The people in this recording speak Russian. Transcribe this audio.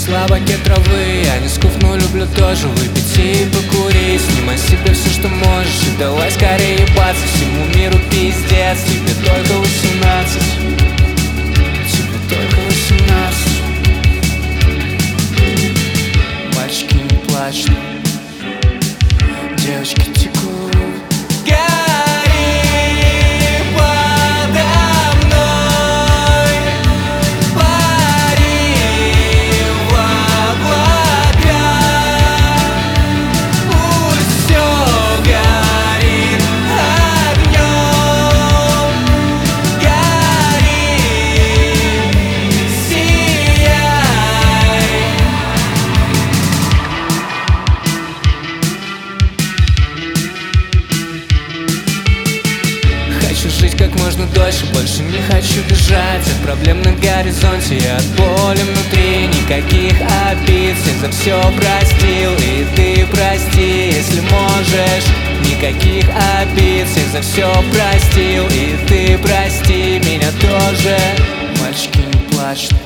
слабаке травы. Я не скуф, но люблю тоже выпить и покурить. Снимай себе все, что можешь, и давай скорее ебаться. Всему миру пиздец, тебе только 18. Тебе только 18. Мальчики не плачут, девочки текут. Жить как можно дольше, больше не хочу бежать от проблем на горизонте и от боли внутри. Никаких обид, всех за все простил, и ты прости, если можешь. Никаких обид, всех за все простил, и ты прости меня тоже. Мальчики не плачут,